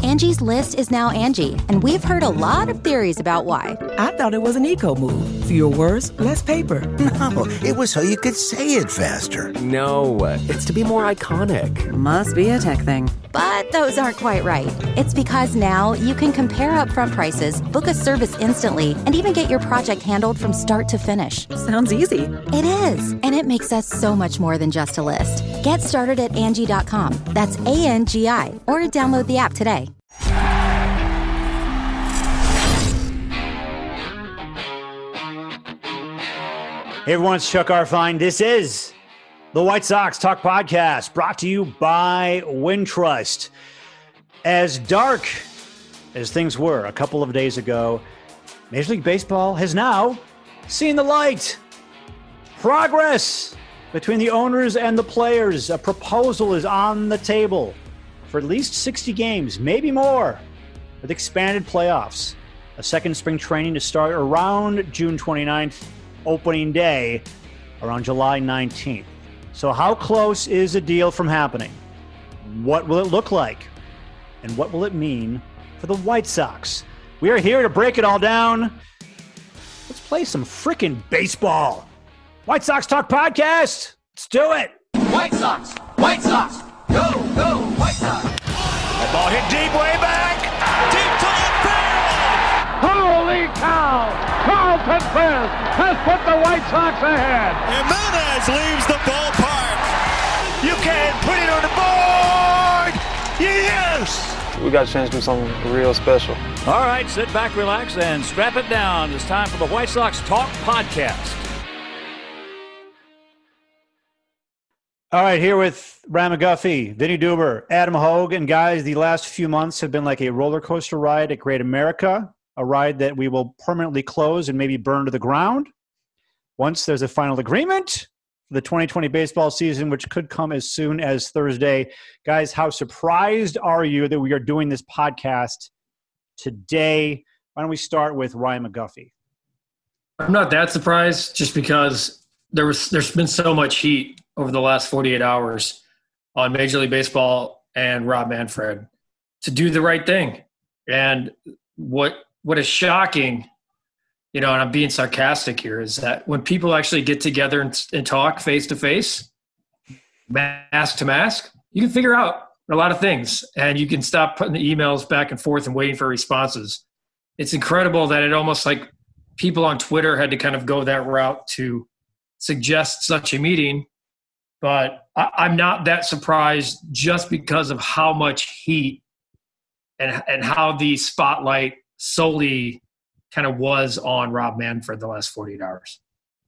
Angie's List is now Angie, and we've heard a lot of theories about why. I thought it was an eco move. Fewer words, less paper. No, it was so you could say it faster. No, it's to be more iconic. Must be a tech thing. But those aren't quite right. It's because now you can compare upfront prices, book a service instantly, and even get your project handled from start to finish. Sounds easy. It is, and it makes us so much more than just a list. Get started at Angie.com. That's ANGI, or download the app today. Hey everyone, it's Chuck Arfine. This is the White Sox Talk Podcast, brought to you by Wintrust. As dark as things were a couple of days ago, Major League Baseball has now seen the light. Progress between the owners and the players. A proposal is on the table for at least 60 games, maybe more, with expanded playoffs. A second spring training to start around June 29th, opening day around July 19th. So how close is the deal from happening? What will it look like? And what will it mean for the White Sox? We are here to break it all down. Let's play some frickin' baseball. White Sox Talk Podcast. Let's do it. White Sox, White Sox, go, go, White Sox. That ball hit deep way back, deep to left field. Holy cow! Carlton Fisk has put the White Sox ahead. Jimenez leaves the ballpark. You can put it on the board. Yes. We got a chance to do something real special. All right, sit back, relax, and strap it down. It's time for the White Sox Talk Podcast. All right, here with Ryan McGuffey, Vinny Duber, Adam Hogue, and guys, the last few months have been like a roller coaster ride at Great America, a ride that we will permanently close and maybe burn to the ground once there's a final agreement for the 2020 baseball season, which could come as soon as Thursday. Guys, how surprised are you that we are doing this podcast today? Why don't we start with Ryan McGuffey? I'm not that surprised, just because there's been so much heat over the last 48 hours on Major League Baseball and Rob Manfred to do the right thing. And what is shocking, and I'm being sarcastic here, is that when people actually get together and talk face to face, mask to mask, you can figure out a lot of things, and you can stop putting the emails back and forth and waiting for responses. It's incredible that it almost like people on Twitter had to kind of go that route to suggest such a meeting. But I'm not that surprised, just because of how much heat and how the spotlight solely kind of was on Rob Manfred the last 48 hours.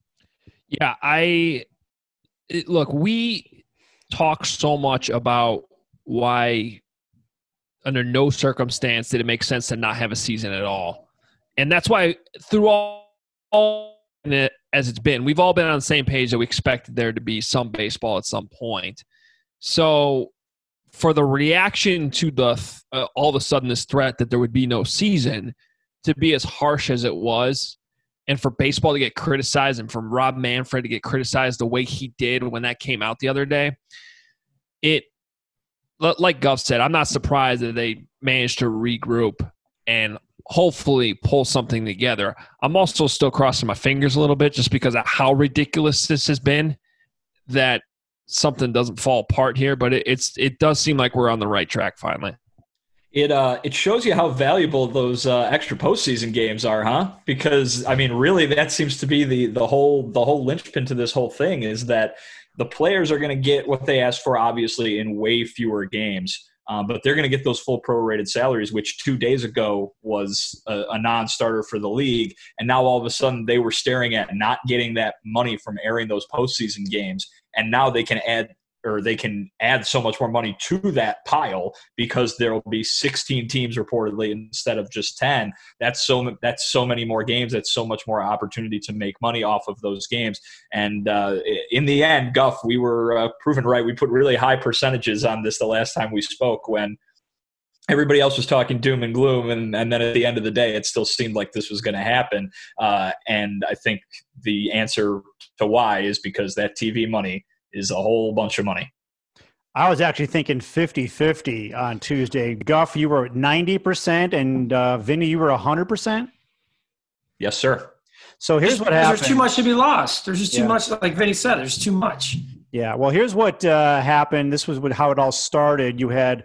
Yeah, look, we talk so much about why under no circumstance did it make sense to not have a season at all. And that's why through all as it's been, we've all been on the same page that we expected there to be some baseball at some point. So for the reaction to the all of a sudden this threat that there would be no season to be as harsh as it was, and for baseball to get criticized and from Rob Manfred to get criticized the way he did when that came out the other day, it, like Guff said, I'm not surprised that they managed to regroup and hopefully pull something together. I'm also still crossing my fingers a little bit just because of how ridiculous this has been, that something doesn't fall apart here, but it does seem like we're on the right track finally. It shows you how valuable those extra postseason games are, huh? Because I mean, really, that seems to be the whole linchpin to this whole thing, is that the players are going to get what they asked for, obviously, in way fewer games. But they're going to get those full prorated salaries, which 2 days ago was a non-starter for the league. And now all of a sudden they were staring at not getting that money from airing those postseason games. And now they can add so much more money to that pile because there will be 16 teams reportedly instead of just 10. That's so many more games. That's so much more opportunity to make money off of those games. And in the end, Guff, we were proven right. We put really high percentages on this the last time we spoke, when everybody else was talking doom and gloom. And then at the end of the day, it still seemed like this was going to happen. And I think the answer to why is because that TV money is a whole bunch of money. I was actually thinking 50-50 on Tuesday. Guff, you were at 90%, and Vinny, you were 100%? Yes, sir. So here's what happened. There's too much to be lost. There's just too much, like Vinny said, there's too much. Yeah, well, here's what happened. This was how it all started. You had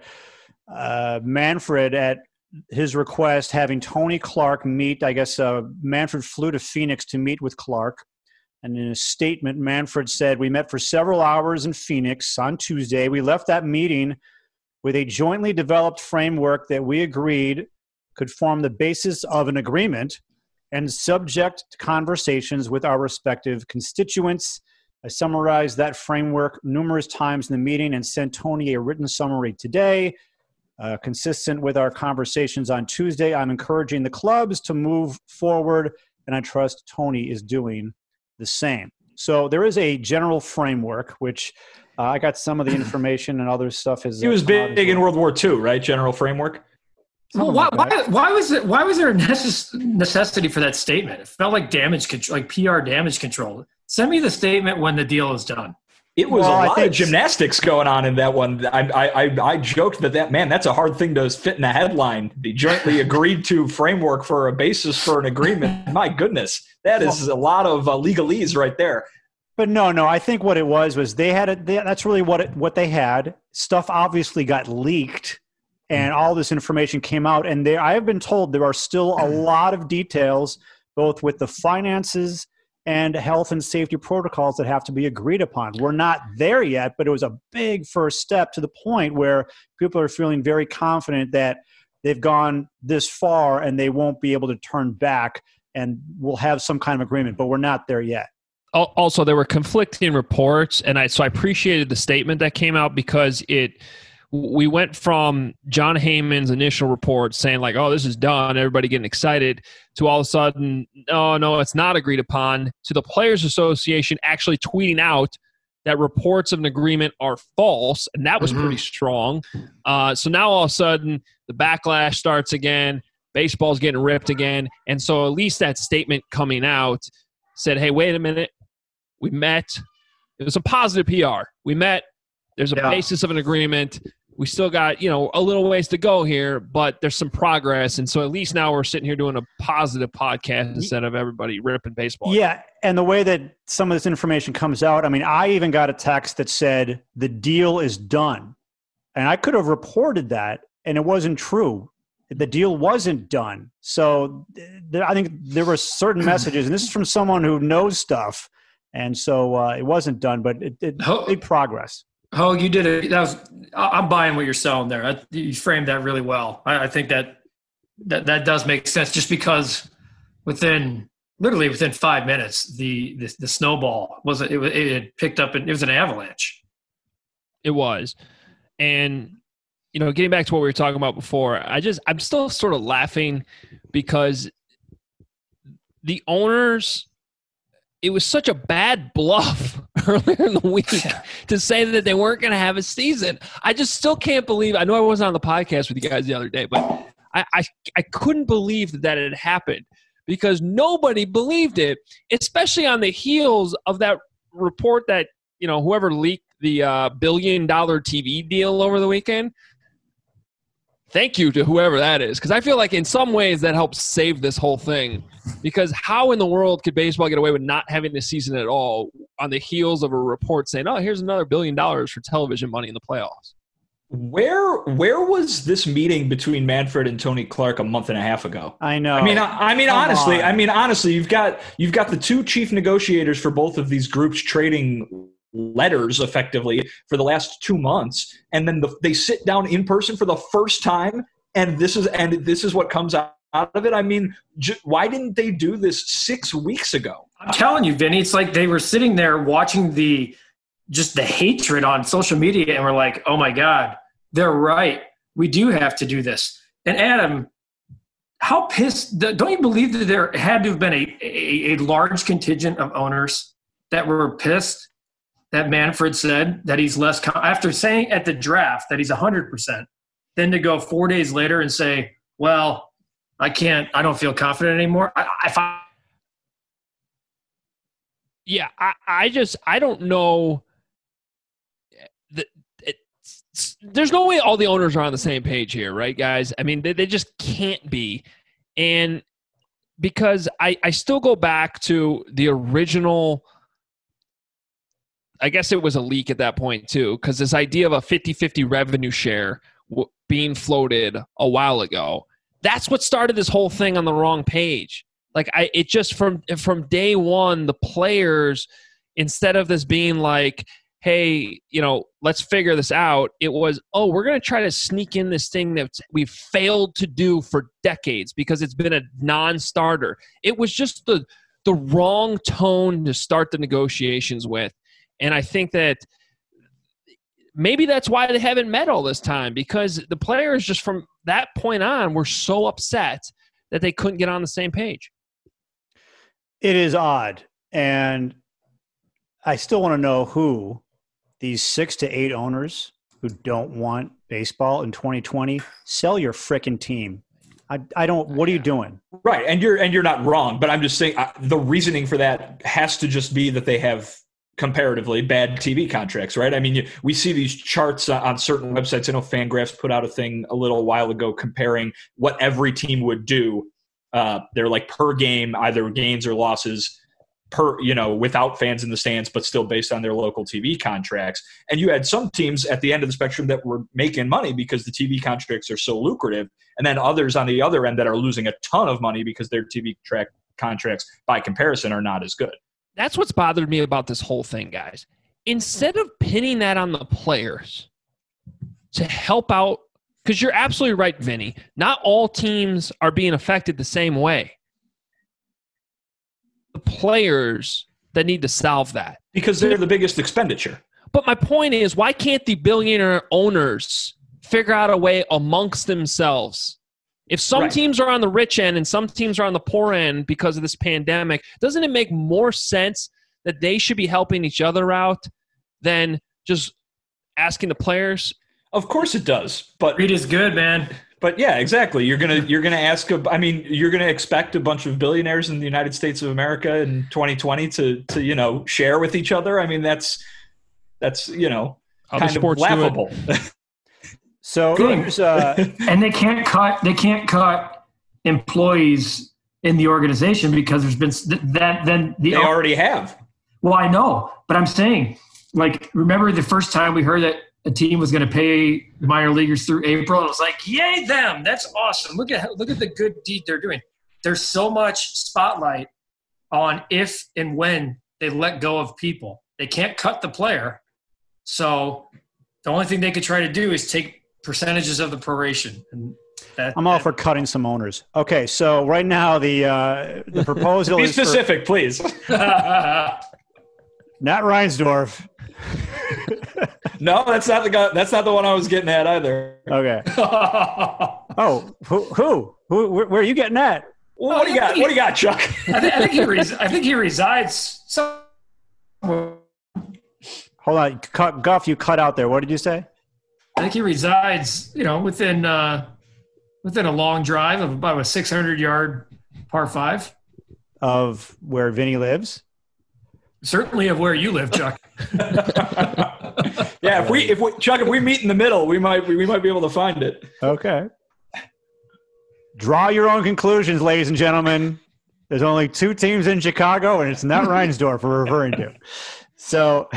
Manfred, at his request, having Tony Clark meet. I guess Manfred flew to Phoenix to meet with Clark. And in a statement, Manfred said, "We met for several hours in Phoenix on Tuesday. We left that meeting with a jointly developed framework that we agreed could form the basis of an agreement and subject to conversations with our respective constituents. I summarized that framework numerous times in the meeting and sent Tony a written summary today. Consistent with our conversations on Tuesday, I'm encouraging the clubs to move forward, and I trust Tony is doing the same." So there is a general framework, which I got some of the information and other stuff. He was big in World War II, right? General framework. Well, why was there a necessity for that statement? It felt like damage control, like PR damage control. Send me the statement when the deal is done. It was a lot of gymnastics going on in that one. I joked that's a hard thing to fit in a headline. The jointly agreed to framework for a basis for an agreement. My goodness, that is a lot of legalese right there. But no, I think what it was they had that's really what they had. Stuff obviously got leaked, and all this information came out. And I have been told there are still a lot of details, both with the finances and health and safety protocols that have to be agreed upon. We're not there yet, but it was a big first step to the point where people are feeling very confident that they've gone this far and they won't be able to turn back, and we'll have some kind of agreement, but we're not there yet. Also, there were conflicting reports, and I appreciated the statement that came out, because we went from John Heyman's initial report saying like, "Oh, this is done," everybody getting excited, to all of a sudden, no, it's not agreed upon, to the Players Association actually tweeting out that reports of an agreement are false, and that was pretty strong. So now all of a sudden, the backlash starts again, baseball's getting ripped again, and so at least that statement coming out said, hey, wait a minute, we met. It was a positive PR. We met. There's a basis of an agreement. We still got, a little ways to go here, but there's some progress. And so at least now we're sitting here doing a positive podcast instead of everybody ripping baseball. Yeah, and the way that some of this information comes out, I even got a text that said the deal is done. And I could have reported that, and it wasn't true. The deal wasn't done. So I think there were certain messages, and this is from someone who knows stuff, and so it wasn't done, but it big progress. Oh, you did it. I'm buying what you're selling there. You framed that really well. I think that does make sense, just because within 5 minutes, the snowball it picked up, and it was an avalanche. It was. And, getting back to what we were talking about before, I'm still sort of laughing because the owners, it was such a bad bluff earlier in the week to say that they weren't going to have a season. I just still can't believe. I know I wasn't on the podcast with you guys the other day, but I couldn't believe that it had happened, because nobody believed it, especially on the heels of that report that, whoever leaked the $1 billion TV deal over the weekend. Thank you to whoever that is, because I feel like in some ways that helps save this whole thing. Because how in the world could baseball get away with not having a season at all on the heels of a report saying, "Oh, here's another $1 billion for television money in the playoffs"? Where was this meeting between Manfred and Tony Clark a month and a half ago? I know. Honestly, you've got the two chief negotiators for both of these groups trading letters effectively for the last 2 months, and then they sit down in person for the first time, and this is what comes out of it. Why didn't they do this 6 weeks ago? I'm telling you, Vinny, it's like they were sitting there watching the hatred on social media, and we're like, oh my God, they're right. We do have to do this. And Adam, how pissed, don't you believe that there had to have been a large contingent of owners that were pissed that Manfred said that he's less, after saying at the draft that he's 100%, then to go 4 days later and say, well, I don't feel confident anymore. I don't know. there's no way all the owners are on the same page here, right, guys? I mean, they just can't be. And because I still go back to the original, I guess it was a leak at that point too, because this idea of a 50-50 revenue share being floated a while ago, that's what started this whole thing on the wrong page. Like it just from day one, the players, instead of this being like, hey, let's figure this out, it was, we're going to try to sneak in this thing that we've failed to do for decades because it's been a non-starter. It was just the wrong tone to start the negotiations with. And I think that maybe that's why they haven't met all this time, because the players just from that point on were so upset that they couldn't get on the same page. It is odd. And I still want to know who these 6 to 8 owners who don't want baseball in 2020, sell your frickin' team. I don't. What are you doing? Right, and you're not wrong, but I'm just saying the reasoning for that has to just be that they have comparatively bad TV contracts, right? I mean, we see these charts on certain websites. I know Fangraphs put out a thing a little while ago comparing what every team would do. They're like per game, either gains or losses, per without fans in the stands, but still based on their local TV contracts. And you had some teams at the end of the spectrum that were making money because the TV contracts are so lucrative, and then others on the other end that are losing a ton of money because their TV contracts by comparison are not as good. That's what's bothered me about this whole thing, guys. Instead of pinning that on the players to help out, because you're absolutely right, Vinny, not all teams are being affected the same way. The players that need to solve that. Because they're the biggest expenditure. But my point is, why can't the billionaire owners figure out a way amongst themselves? If some teams are on the rich end and some teams are on the poor end because of this pandemic, doesn't it make more sense that they should be helping each other out than just asking the players? Of course it does. But greed is good, man. But yeah, exactly. You're gonna ask. You're gonna expect a bunch of billionaires in the United States of America in 2020 to share with each other. I mean, that's kind of laughable. So and they can't cut employees in the organization because there's been that. Then they already have. Well, I know, but I'm saying, like, remember the first time we heard that a team was going to pay the minor leaguers through April? It was like, yay them! That's awesome. Look at the good deed they're doing. There's so much spotlight on if and when they let go of people. They can't cut the player, so the only thing they could try to do is take percentages of the proration. And I'm all for cutting some owners. Okay, so right now the proposal is be specific, please. Nat Reinsdorf. No, that's not the guy. That's not the one I was getting at either. Okay. Oh, who? Where are you getting at? What do you got? What do you got, Chuck? I think he resides somewhere. Hold on, Guff. You cut out there. What did you say? I think he resides, within a long drive of about a 600-yard par 5 of where Vinny lives. Certainly of where you live, Chuck. Yeah, if we meet in the middle, we might be able to find it. Okay. Draw your own conclusions, ladies and gentlemen. There's only 2 teams in Chicago, and it's not Reinsdorf we're referring to. So,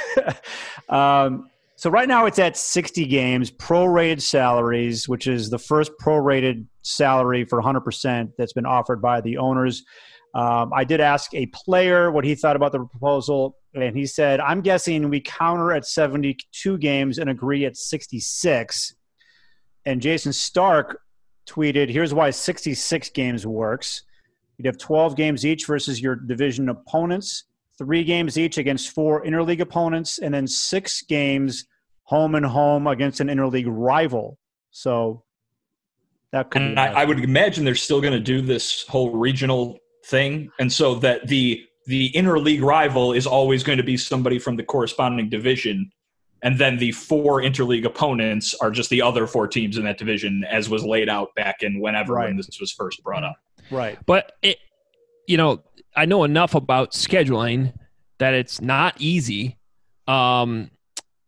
so right now it's at 60 games, prorated salaries, which is the first prorated salary for 100% that's been offered by the owners. I did ask a player what he thought about the proposal, and he said, I'm guessing we counter at 72 games and agree at 66. And Jason Stark tweeted, here's why 66 games works. You'd have 12 games each versus your division opponents, 3 games each against 4 interleague opponents, and then 6 games home and home against an interleague rival. So that could be I would imagine they're still going to do this whole regional thing, and so that the interleague rival is always going to be somebody from the corresponding division, and then the 4 interleague opponents are just the other 4 teams in that division, as was laid out back in when this was first brought up. Right. But I know enough about scheduling that it's not easy.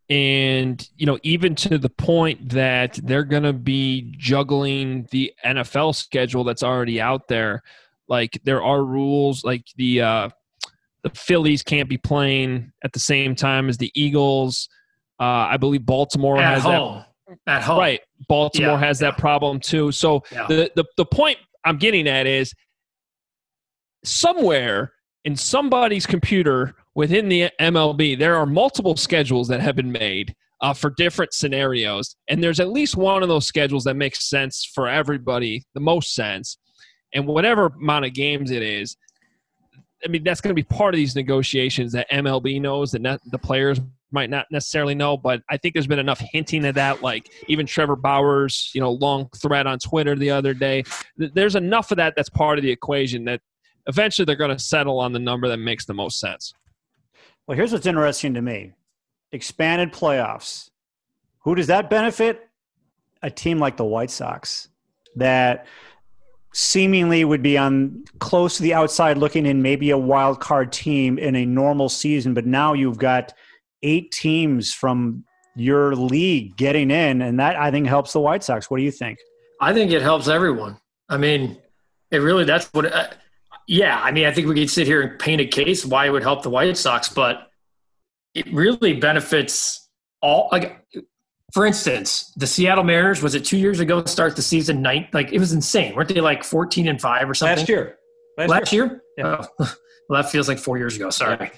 And, even to the point that they're going to be juggling the NFL schedule that's already out there. Like, there are rules, like the Phillies can't be playing at the same time as the Eagles. I believe Baltimore has home. At home. Right. Baltimore has that problem too. So the point I'm getting at is somewhere in somebody's computer within the MLB, there are multiple schedules that have been made for different scenarios. And there's at least one of those schedules that makes sense for everybody, the most sense. And whatever amount of games it is, I mean, that's going to be part of these negotiations that MLB knows that the players might not necessarily know, but I think there's been enough hinting of that, like even Trevor Bauer's, long thread on Twitter the other day. There's enough of that that's part of the equation that eventually they're going to settle on the number that makes the most sense. Well, here's what's interesting to me. Expanded playoffs. Who does that benefit? A team like the White Sox that seemingly would be on close to the outside looking in, maybe a wild card team in a normal season, but now you've got 8 teams from your league getting in, and that I think helps the White Sox. What do you think? I think it helps everyone. I mean, that's what I think we could sit here and paint a case why it would help the White Sox, but it really benefits all. Like, for instance, the Seattle Mariners, was it 2 years ago, start the season ninth? Like, it was insane. Weren't they like 14-5 or something? Last year? Yeah. Oh, well, that feels like 4 years ago. Sorry.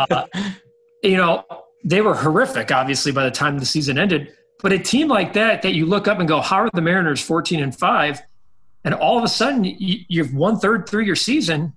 They were horrific, obviously, by the time the season ended. But a team like that you look up and go, how are the Mariners 14-5? And all of a sudden, you've 1/3 through your season,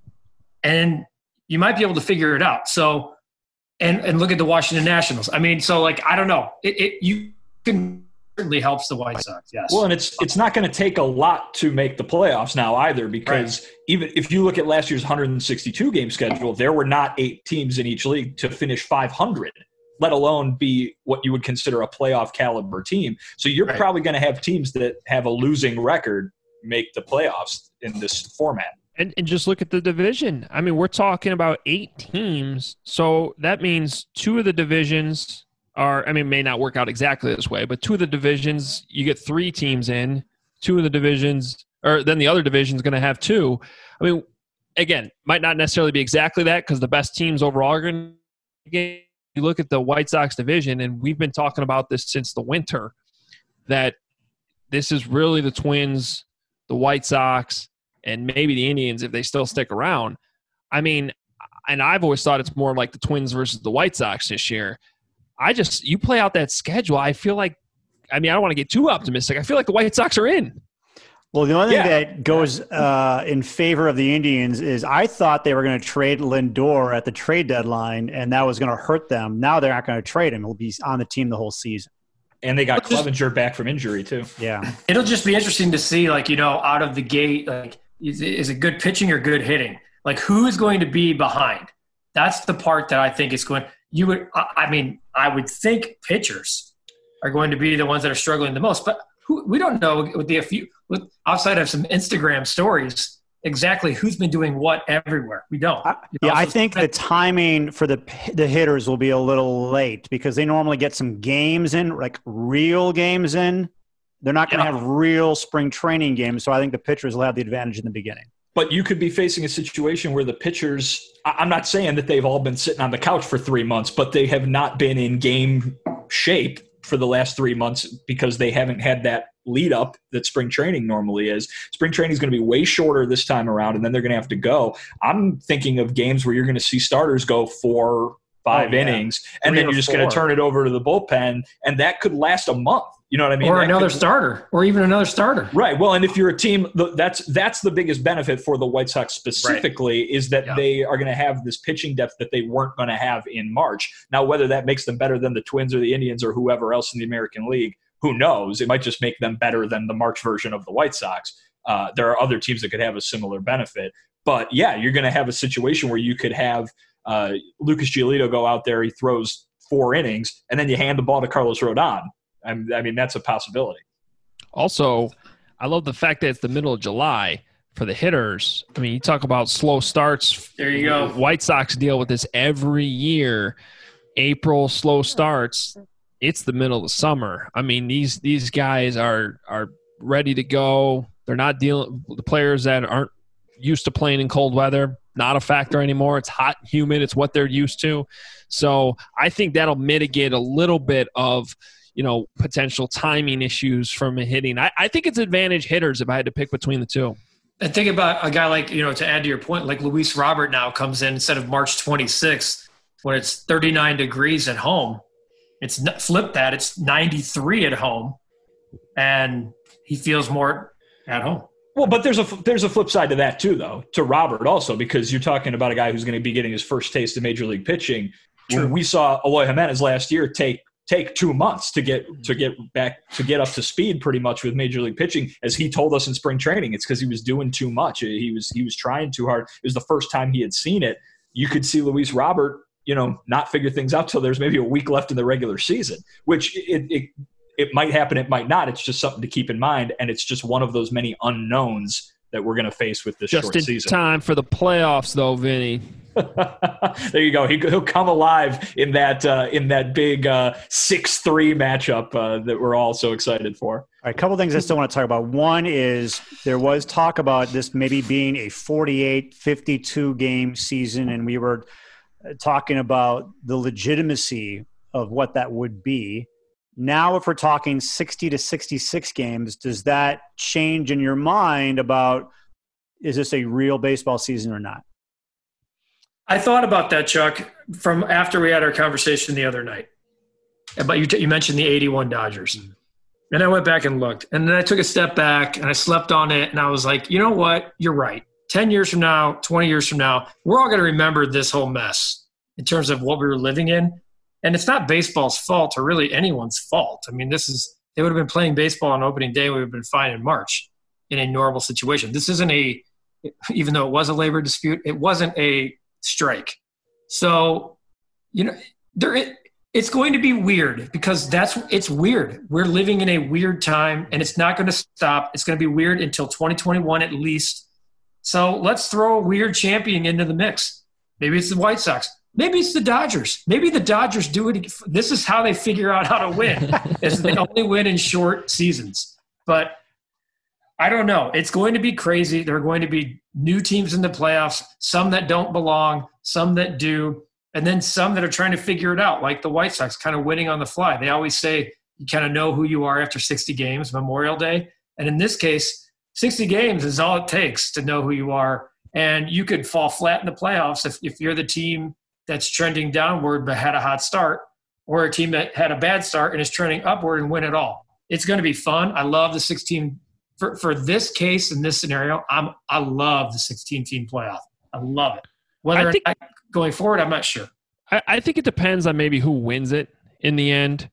and you might be able to figure it out. So, and look at the Washington Nationals. I mean, so like, I don't know. You can certainly helps the White Sox. Yes. Well, and it's not going to take a lot to make the playoffs now either, because even if you look at last year's 162 game schedule, there were not 8 teams in each league to finish 500. Let alone be what you would consider a playoff caliber team. So you're probably going to have teams that have a losing record make the playoffs in this format. And just look at the division. I mean, we're talking about 8 teams. So that means 2 of the divisions may not work out exactly this way, but 2 of the divisions, you get 3 teams in. 2 of the divisions, or then the other division is going to have 2. I mean, again, might not necessarily be exactly that because the best teams overall are going to get. You look at the White Sox division, and we've been talking about this since the winter, that this is really the Twins, the White Sox, and maybe the Indians if they still stick around. I mean, and I've always thought it's more like the Twins versus the White Sox this year. You play out that schedule, I feel like, I don't want to get too optimistic. I feel like the White Sox are in. Well, the only thing that goes in favor of the Indians is I thought they were going to trade Lindor at the trade deadline, and that was going to hurt them. Now they're not going to trade him. He'll be on the team the whole season. And they got Clevenger back from injury, too. Yeah. It'll just be interesting to see, out of the gate, is it good pitching or good hitting? Like, who is going to be behind? That's the part that I think is going – I would think pitchers are going to be the ones that are struggling the most. But we don't know outside of some Instagram stories exactly who's been doing what everywhere. We don't. I think the timing for the hitters will be a little late because they normally get some games in, like real games in. They're not going to have real spring training games, so I think the pitchers will have the advantage in the beginning. But you could be facing a situation where the pitchers – I'm not saying that they've all been sitting on the couch for 3 months, but they have not been in game shape for the last 3 months because they haven't had that lead up that spring training normally is. Spring training is going to be way shorter this time around, and then they're going to have to go. I'm thinking of games where you're going to see starters go 4-5 innings, and then you're just going to turn it over to the bullpen, and that could last a month. You know what I mean? Or another starter, or even another starter. Right. Well, and if you're a team, that's the biggest benefit for the White Sox specifically is that they are going to have this pitching depth that they weren't going to have in March. Now, whether that makes them better than the Twins or the Indians or whoever else in the American League, who knows? It might just make them better than the March version of the White Sox. There are other teams that could have a similar benefit. But, you're going to have a situation where you could have Lucas Giolito go out there, he throws 4 innings, and then you hand the ball to Carlos Rodon. I mean, that's a possibility. Also, I love the fact that it's the middle of July for the hitters. I mean, you talk about slow starts. There you go. White Sox deal with this every year. April, slow starts. it's the middle of the summer. I mean, these guys are ready to go. They're not dealing – the players that aren't used to playing in cold weather, not a factor anymore. It's hot, humid. It's what they're used to. So I think that'll mitigate a little bit of, potential timing issues from hitting. I think it's advantage hitters if I had to pick between the two. And think about a guy like, to add to your point, like Luis Robert now comes in instead of March 26th when it's 39 degrees at home. It's flip that. It's 93 at home, and he feels more at home. Well, but there's a flip side to that too, though, to Robert also, because you're talking about a guy who's going to be getting his first taste of Major League pitching. True. When we saw Eloy Jimenez last year take 2 months to get up to speed pretty much with Major League pitching, as he told us in spring training, it's because he was doing too much. He was trying too hard. It was the first time he had seen it. You could see Luis Robert, not figure things out till there's maybe a week left in the regular season, which it might happen, it might not. It's just something to keep in mind, and it's just one of those many unknowns that we're going to face with this short season. Just in time for the playoffs, though, Vinny. There you go. He'll come alive in that big 6-3 matchup that we're all so excited for. All right, a couple things I still want to talk about. One is there was talk about this maybe being a 48, 52 game season, and we were talking about the legitimacy of what that would be. Now, if we're talking 60 to 66 games, does that change in your mind about, is this a real baseball season or not? I thought about that, Chuck, from after we had our conversation the other night. But you mentioned the 81 Dodgers. Mm-hmm. And I went back and looked. And then I took a step back and I slept on it. And I was like, you know what? You're right. 10 years from now, 20 years from now, we're all going to remember this whole mess in terms of what we were living in. And it's not baseball's fault or really anyone's fault. I mean, they would have been playing baseball on opening day. We would have been fine in March in a normal situation. This isn't even though it was a labor dispute, it wasn't a strike. So, it's going to be weird because it's weird. We're living in a weird time and it's not going to stop. It's going to be weird until 2021 at least. So let's throw a weird champion into the mix. Maybe it's the White Sox. Maybe it's the Dodgers. Maybe the Dodgers do it. This is how they figure out how to win. Is they only win in short seasons. But I don't know. It's going to be crazy. There are going to be new teams in the playoffs, some that don't belong, some that do, and then some that are trying to figure it out, like the White Sox, kind of winning on the fly. They always say you kind of know who you are after 60 games, Memorial Day. And in this case, 60 games is all it takes to know who you are. And you could fall flat in the playoffs if you're the team that's trending downward but had a hot start, or a team that had a bad start and is trending upward and win it all. It's going to be fun. I love the 16 for this case in this scenario. I love the 16-team playoff. I love it. Whether going forward, I'm not sure. I think it depends on maybe who wins it in the end.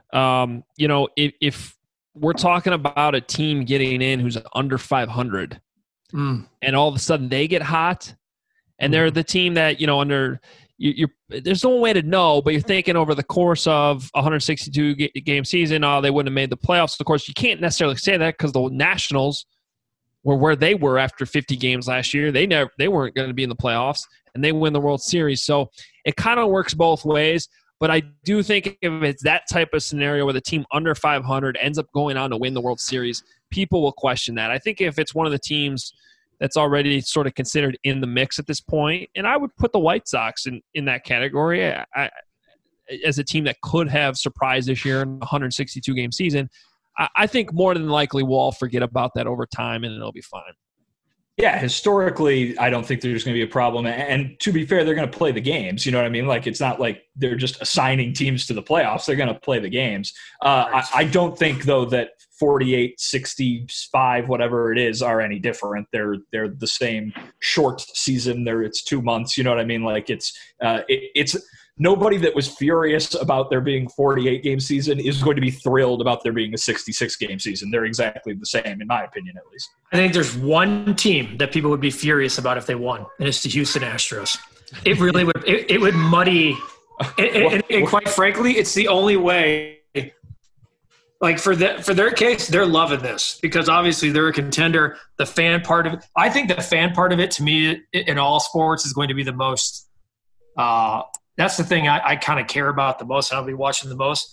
If we're talking about a team getting in who's under 500, and all of a sudden they get hot, and they're the team that there's no way to know, but you're thinking over the course of a 162 game season, they wouldn't have made the playoffs. Of course, you can't necessarily say that because the Nationals were where they were after 50 games last year. They weren't going to be in the playoffs, and they win the World Series. So it kind of works both ways. But I do think if it's that type of scenario where the team under 500 ends up going on to win the World Series, people will question that. I think if it's one of the teams that's already sort of considered in the mix at this point, and I would put the White Sox in that category as a team that could have surprised this year in a 162-game season. I think more than likely we'll all forget about that over time, and it'll be fine. Yeah, historically, I don't think there's going to be a problem. And to be fair, they're going to play the games. You know what I mean? Like, it's not like they're just assigning teams to the playoffs. They're going to play the games. I don't think, though, that 48, 65, whatever it is, are any different. They're the same short season. It's 2 months. You know what I mean? Like, it's nobody that was furious about there being 48-game season is going to be thrilled about there being a 66-game season. They're exactly the same, in my opinion, at least. I think there's one team that people would be furious about if they won, and it's the Houston Astros. It really would. It would muddy. And quite frankly, it's the only way. Like for their case, they're loving this because obviously they're a contender. The fan part of it, I think the fan part of it, to me, in all sports, is going to be the most. That's the thing I kind of care about the most, and I'll be watching the most.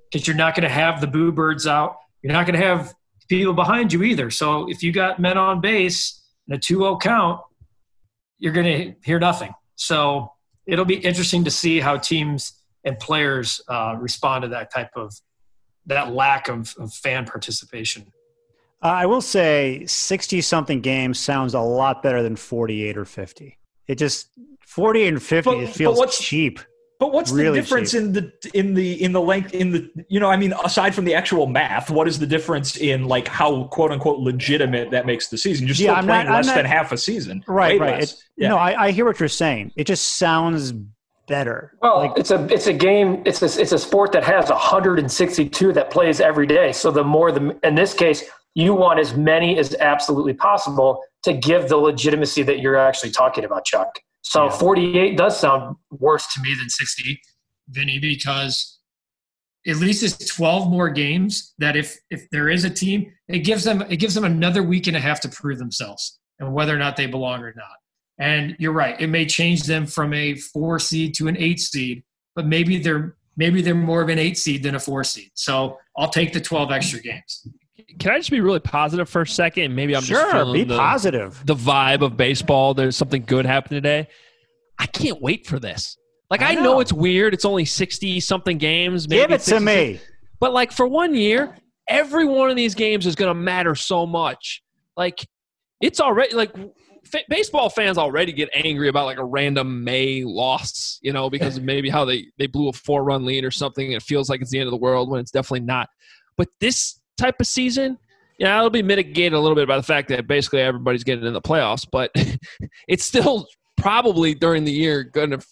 because you're not going to have the boo birds out. You're not going to have people behind you either. So if you got men on base and a 2-0 count, you're going to hear nothing. So it'll be interesting to see how teams and players respond to that lack of fan participation. I will say 60-something games sounds a lot better than 48 or 50. It just 48 and 50 it feels cheap. But what's really the difference cheap. in the length aside from the actual math, what is the difference in like how quote unquote legitimate that makes the season? You're still playing less than half a season. Right. No, I hear what you're saying. It just sounds better. Well, it's a game. It's a sport that has 162 that plays every day. So in this case, you want as many as absolutely possible to give the legitimacy that you're actually talking about, Chuck. So 48 does sound worse to me than 60, Vinny, because at least it's 12 more games that if there is a team, it gives them another week and a half to prove themselves and whether or not they belong or not. And you're right. It may change them from a 4 seed to an 8 seed, but maybe they're more of an 8 seed than a 4 seed. So I'll take the 12 extra games. Can I just be really positive for a second? Maybe I'm just feeling positive. The vibe of baseball. There's something good happening today. I can't wait for this. Like, I know it's weird. It's only 60-something games. Maybe Give it to me. But, like, for 1 year, every one of these games is going to matter so much. Like, it's already – like, baseball fans already get angry about, like, a random May loss, because of maybe how they blew a 4-run lead or something. And it feels like it's the end of the world when it's definitely not. But this type of season, it'll be mitigated a little bit by the fact that basically everybody's getting in the playoffs. But it's still probably during the year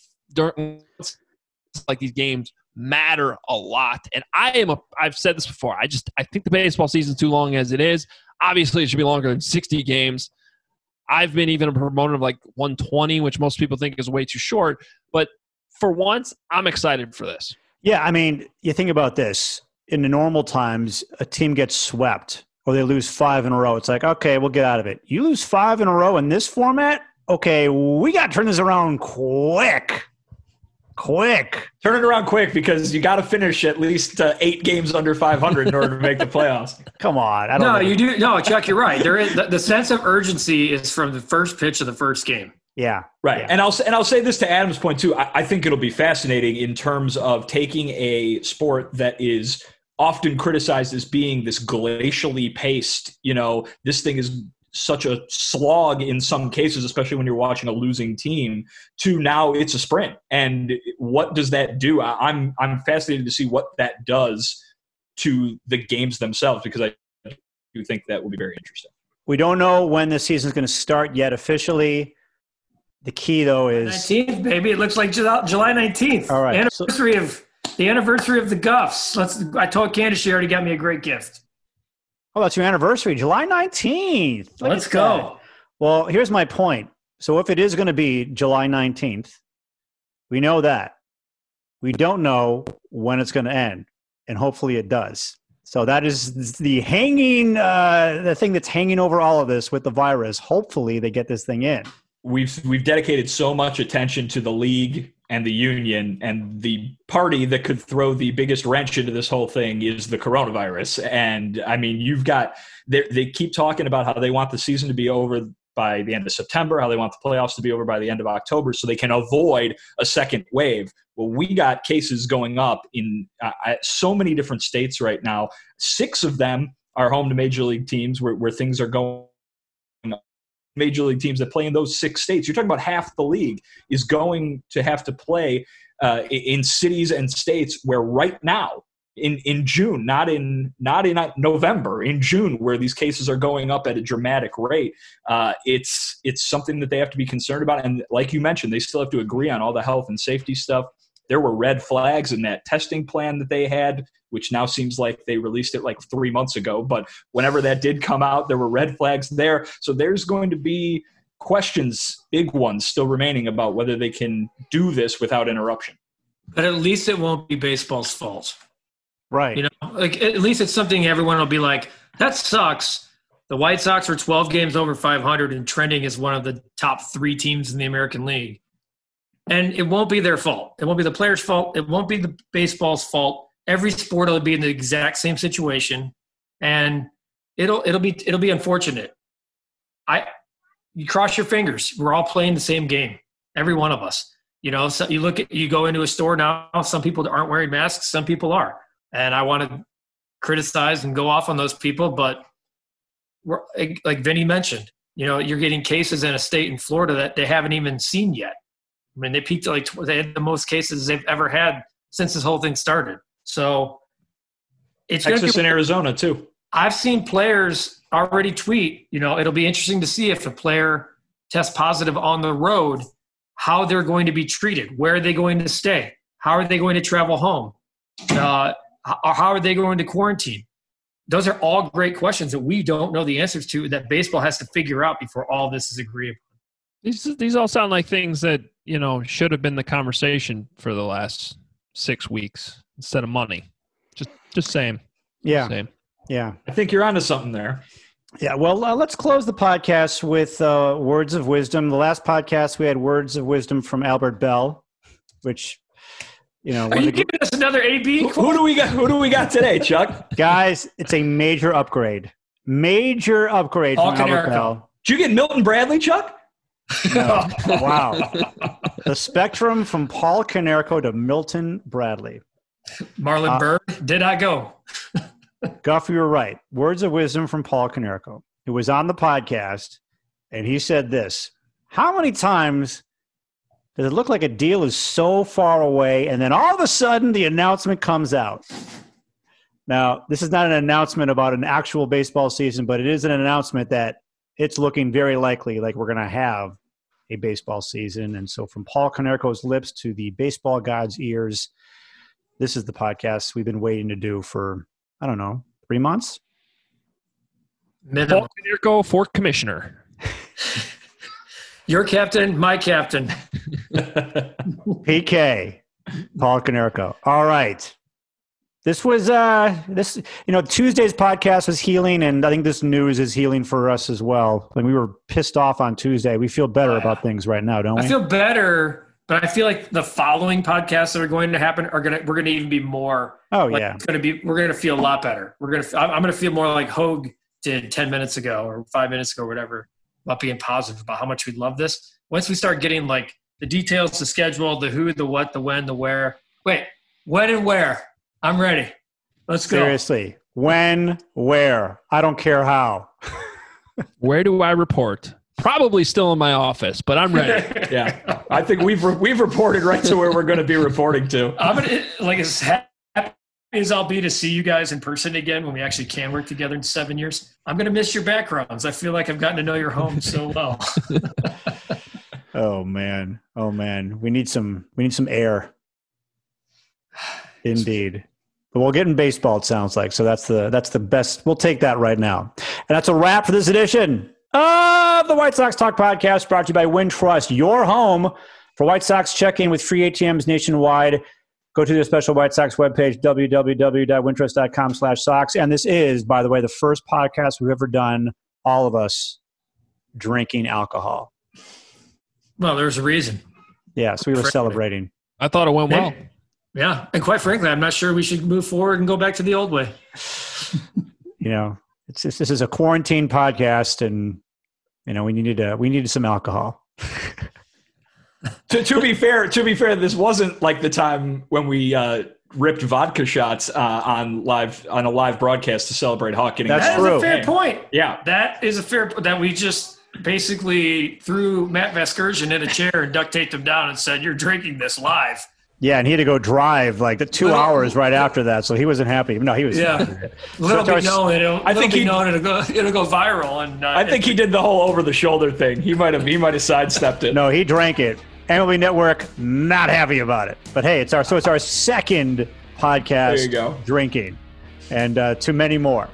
like these games matter a lot. And I've said this before. I think the baseball season's too long as it is. Obviously, it should be longer than 60 games. I've been even a proponent of like 120, which most people think is way too short. But for once, I'm excited for this. Yeah, I mean, you think about this. In the normal times, a team gets swept or they lose 5 in a row. It's like, okay, we'll get out of it. You lose 5 in a row in this format? Okay, we got to turn this around quick. Turn it around quick because you got to finish at least 8 games under 500 in order to make the playoffs. Come on. You do. No, Chuck, you're right. There is the sense of urgency is from the first pitch of the first game. Yeah. Right. Yeah. And I'll say this to Adam's point too. I think it'll be fascinating in terms of taking a sport that is often criticized as being this glacially paced, this thing is such a slog in some cases, especially when you're watching a losing team, to now it's a sprint. And what does that do? I'm fascinated to see what that does to the games themselves, because I do think that will be very interesting. We don't know when the season's going to start yet officially. The key, though, is 19th, baby. It looks like July 19th. All right. The anniversary of the Guffs. I told Candace she already got me a great gift. Oh, that's your anniversary, July 19th. Let's go. Well, here's my point. So if it is going to be July 19th, we know that. We don't know when it's going to end, and hopefully it does. So that is the thing that's hanging over all of this with the virus. Hopefully they get this thing in. We've dedicated so much attention to the league and the union, and the party that could throw the biggest wrench into this whole thing is the coronavirus. And I mean, they keep talking about how they want the season to be over by the end of September, how they want the playoffs to be over by the end of October so they can avoid a second wave. Well, we got cases going up in so many different states right now. 6 of them are home to major league teams where things are going. Major league teams that play in those 6 states. You're talking about half the league is going to have to play in cities and states where right now in June, not in November, in June, where these cases are going up at a dramatic rate. It's something that they have to be concerned about. And like you mentioned, they still have to agree on all the health and safety stuff. There were red flags in that testing plan that they had, which now seems like they released it like 3 months ago. But whenever that did come out, there were red flags there. So there's going to be questions, big ones, still remaining about whether they can do this without interruption. But at least it won't be baseball's fault. Right. Like at least it's something everyone will be like, that sucks. The White Sox are 12 games over 500 and trending as one of the top 3 teams in the American League. And it won't be their fault. It won't be the players' fault. It won't be the baseball's fault. every sport will be in the exact same situation, and it'll be unfortunate. You cross your fingers. We're all playing the same game, every one of us. So you go into a store now, some people aren't wearing masks, some people are. And I want to criticize and go off on those people, but like Vinny mentioned, you're getting cases in a state in Florida that they haven't even seen yet. I mean, they peaked they had the most cases they've ever had since this whole thing started. So it's Texas and Arizona too. I've seen players already tweet, it'll be interesting to see if a player tests positive on the road, how they're going to be treated, where are they going to stay, how are they going to travel home, how are they going to quarantine? Those are all great questions that we don't know the answers to, that baseball has to figure out before all this is agreed upon. These all sound like things that, should have been the conversation for the last 6 weeks instead of money. Just saying. Yeah. Same. Yeah. I think you're onto something there. Yeah. Well, let's close the podcast with words of wisdom. The last podcast we had words of wisdom from Albert Bell, which, are you giving us another AB? Who do we got today, Chuck? Guys, it's a major upgrade. Major upgrade from Albert Bell. Did you get Milton Bradley, Chuck? No. Wow. The spectrum from Paul Konerko to Milton Bradley. Marlon Byrd, did I go? Guff, you were right. Words of wisdom from Paul Konerko. It was on the podcast, and he said this: how many times does it look like a deal is so far away, and then all of a sudden the announcement comes out? Now, this is not an announcement about an actual baseball season, but it is an announcement that it's looking very likely like we're going to have a baseball season. And so from Paul Konerko's lips to the baseball god's ears, this is the podcast we've been waiting to do for, 3 months? Paul Konerko for commissioner. Your captain, my captain. PK, Paul Konerko. All right. This was Tuesday's podcast was healing, and I think this news is healing for us as well. When we were pissed off on Tuesday, we feel better about things right now, don't we? I feel better, but I feel like the following podcasts that are going to happen we're gonna even be more. Oh yeah, we're gonna feel a lot better. I'm gonna feel more like Hogue did 10 minutes ago or 5 minutes ago or whatever, about being positive about how much we love this. Once we start getting like the details, the schedule, the who, the what, the when, the where. Wait, when and where? I'm ready. Let's go. Seriously. When, where? I don't care how. Where do I report? Probably still in my office, but I'm ready. Yeah. I think we've reported right to where we're going to be reporting to. I'm going to, as happy as I'll be to see you guys in person again when we actually can work together in 7 years, I'm going to miss your backgrounds. I feel like I've gotten to know your home so well. Oh man. We need some air. Indeed. But we'll get in baseball, it sounds like. So that's the best. We'll take that right now. And that's a wrap for this edition of the White Sox Talk Podcast, brought to you by Wintrust, your home for White Sox check-in with free ATMs nationwide. Go to the special White Sox webpage, www.wintrust.com/Sox. And this is, by the way, the first podcast we've ever done, all of us drinking alcohol. Well, there's a reason. Yeah, so we were celebrating. I thought it went well. Yeah, and quite frankly, I'm not sure we should move forward and go back to the old way. This is a quarantine podcast, and we needed some alcohol. To be fair, this wasn't like the time when we ripped vodka shots on a live broadcast to celebrate Hawk getting. That's true. That is a fair point. Yeah, that is a fair point. That we just basically threw Matt Vasgersian in a chair and duct taped him down and said, "You're drinking this live." Yeah, and he had to go drive like the 2 hours right after that, so he wasn't happy. No, he was. Yeah, little be known, it'll go viral, and I think he did the whole over the shoulder thing. He might have sidestepped it. No, he drank it. MLB Network not happy about it, but hey, it's our second podcast. There you go. Drinking, and to many more.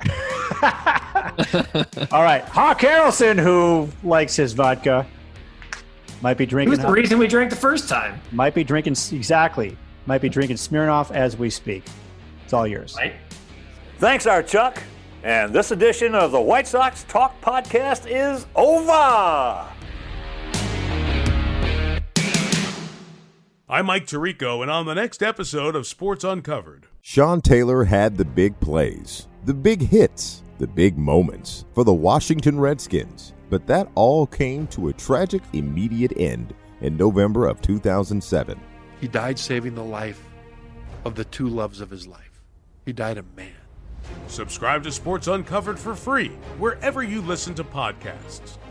All right, Hawk Harrelson, who likes his vodka. Might be drinking. Who's the reason we drank the first time? Might be drinking Smirnoff as we speak. It's all yours. Right. Thanks, our Chuck. And this edition of the White Sox Talk Podcast is over. I'm Mike Tirico, and on the next episode of Sports Uncovered. Sean Taylor had the big plays, the big hits, the big moments for the Washington Redskins, but that all came to a tragic immediate end in November of 2007. He died saving the life of the two loves of his life. He died a man. Subscribe to Sports Uncovered for free wherever you listen to podcasts.